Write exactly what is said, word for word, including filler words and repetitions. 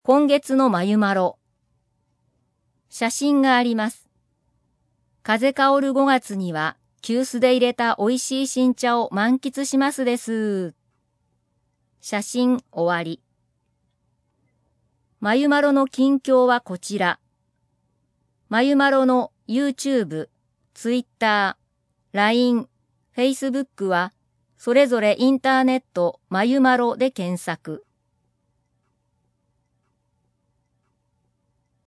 今月のまゆまろ。写真があります。風香るごがつには急須で入れた美味しい新茶を満喫しますです。写真終わり。まゆまろの近況はこちら。まゆまろの YouTube、Twitter、ライン、Facebook はそれぞれインターネットまゆまろで検索。